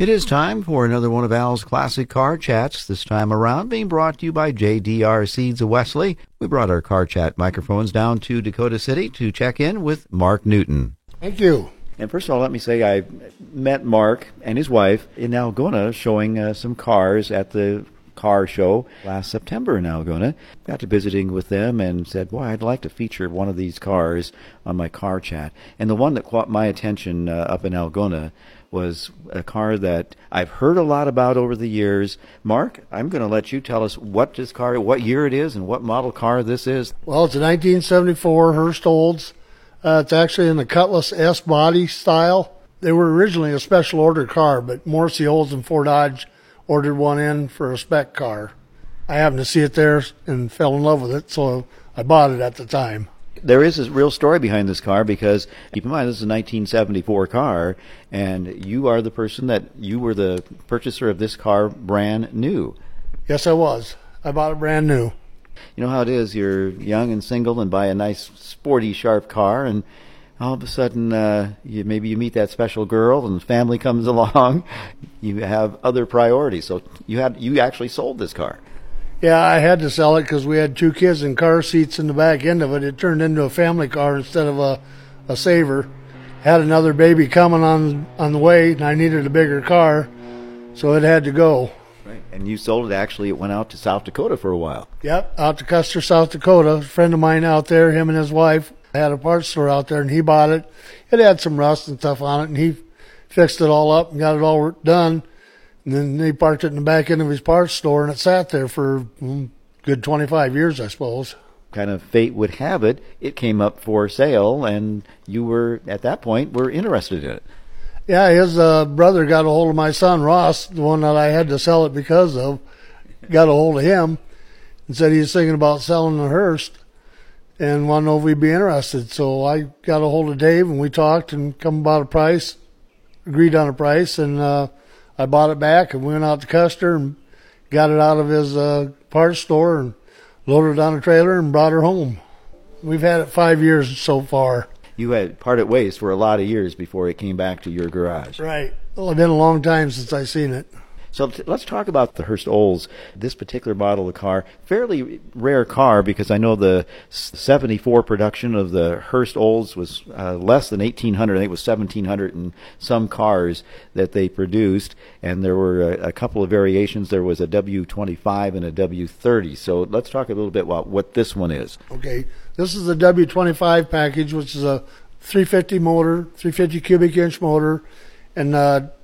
It is time for another one of Al's Classic Car Chats, this time around being brought to you by JDR Seeds of Wesley. We brought our Car Chat microphones down to Dakota City to check in with Mark Newton. Thank you. And first of all, let me say I met Mark and his wife in Algona showing some cars at the car show last September in Algona. Got to visiting with them and said, boy, I'd like to feature one of these cars on my Car Chat. And the one that caught my attention up in Algona was a car that I've heard a lot about over the years. Mark, I'm going to let you tell us what year it is and what model car this is. Well, it's a 1974 Hurst Olds. It's actually in the Cutlass S body style. They were originally a special order car, but Morrissey Olds and Ford Dodge ordered one in for a spec car. I happened to see it there and fell in love with it, so I bought it at the time. There is a real story behind this car because, keep in mind, this is a 1974 car, and you are the person you were the purchaser of this car brand new. Yes, I was. I bought it brand new. You know how it is, you're young and single and buy a nice, sporty, sharp car, and all of a sudden, maybe you meet that special girl and the family comes along. You have other priorities, so you actually sold this car. Yeah, I had to sell it because we had two kids in car seats in the back end of it. It turned into a family car instead of a saver. Had another baby coming on the way, and I needed a bigger car, so it had to go. Right, and you sold it. Actually, it went out to South Dakota for a while. Yep, out to Custer, South Dakota. A friend of mine out there, him and his wife, had a parts store out there, and he bought it. It had some rust and stuff on it, and he fixed it all up and got it all done. And then he parked it in the back end of his parts store, and it sat there for good 25 years, I suppose. Kind of fate would have it, it came up for sale, and you were, at that point, were interested in it. Yeah, his brother got a hold of my son, Ross, the one that I had to sell it because of, got a hold of him and said he was thinking about selling the Hurst and wanted to know if we'd be interested. So I got a hold of Dave, and we talked and come about a price, agreed on a price, and I bought it back and went out to Custer and got it out of his parts store and loaded it on a trailer and brought her home. We've had it 5 years so far. You had parted ways for a lot of years before it came back to your garage. Right. Well, it's been a long time since I've seen it. So let's talk about the Hurst Olds, this particular model of car. Fairly rare car because I know the 74 production of the Hurst Olds was less than 1,800. I think it was 1,700 and some cars that they produced. And there were a couple of variations. There was a W25 and a W30. So let's talk a little bit about what this one is. Okay. This is the W25 package, which is a 350 motor, 350 cubic inch motor, and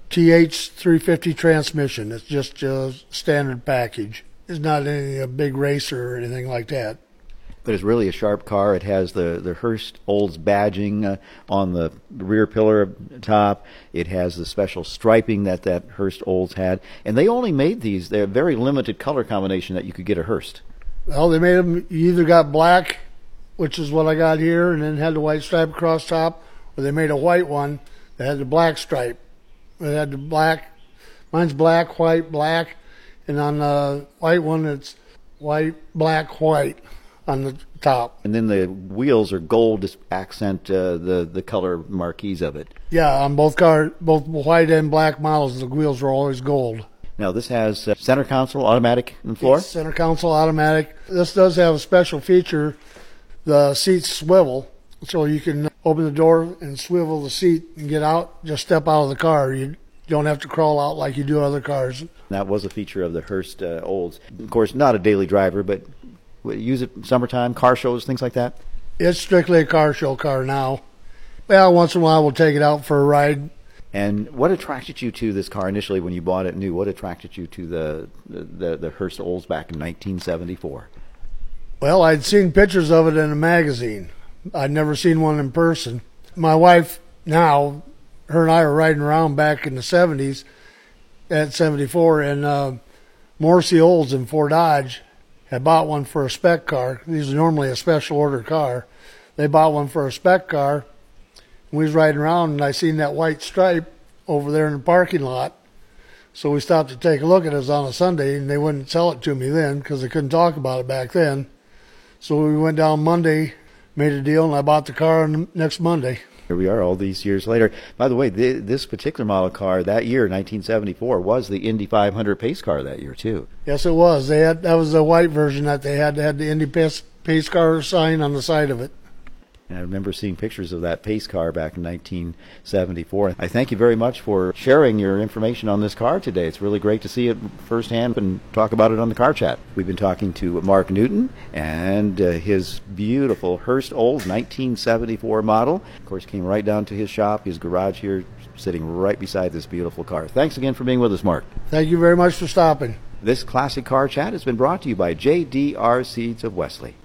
TH 350 transmission. It's just a standard package. It's not a big racer or anything like that. But it's really a sharp car. It has the Hurst Olds badging on the rear pillar up top. It has the special striping that Hurst Olds had. And they only made these. They're a very limited color combination that you could get a Hurst. Well, they made them, you either got black, which is what I got here, and then had the white stripe across top, or they made a white one that had the black stripe. It had the black, mine's black, white, black, and on the white one it's white, black, white on the top. And then the wheels are gold to accent the color marquees of it. Yeah, on both white and black models, the wheels are always gold. Now this has center console, automatic in the floor? It's center console, automatic. This does have a special feature. The seats swivel. So you can open the door and swivel the seat and get out, just step out of the car. You don't have to crawl out like you do other cars. That was a feature of the Hurst Olds. Of course, not a daily driver, but use it summertime, car shows, things like that? It's strictly a car show car now. Well, once in a while we'll take it out for a ride. And what attracted you to this car initially when you bought it new? What attracted you to the Hurst Olds back in 1974? Well, I'd seen pictures of it in a magazine. I'd never seen one in person. My wife now, her and I were riding around back in the 70s at 74, and Morrissey Olds and Ford Dodge had bought one for a spec car. These are normally a special order car. They bought one for a spec car. We was riding around, and I seen that white stripe over there in the parking lot. So we stopped to take a look at it. It was on a Sunday, and they wouldn't sell it to me then because they couldn't talk about it back then. So we went down Monday, made a deal, and I bought the car next Monday. Here we are all these years later. By the way, this particular model car that year, 1974, was the Indy 500 pace car that year, too. Yes, it was. That was the white version that they had. They had the Indy pace car sign on the side of it. And I remember seeing pictures of that pace car back in 1974. I thank you very much for sharing your information on this car today. It's really great to see it firsthand and talk about it on the Car Chat. We've been talking to Mark Newton and his beautiful Hurst Olds 1974 model. Of course, came right down to his shop, his garage here, sitting right beside this beautiful car. Thanks again for being with us, Mark. Thank you very much for stopping. This Classic Car Chat has been brought to you by JDR Seeds of Wesley.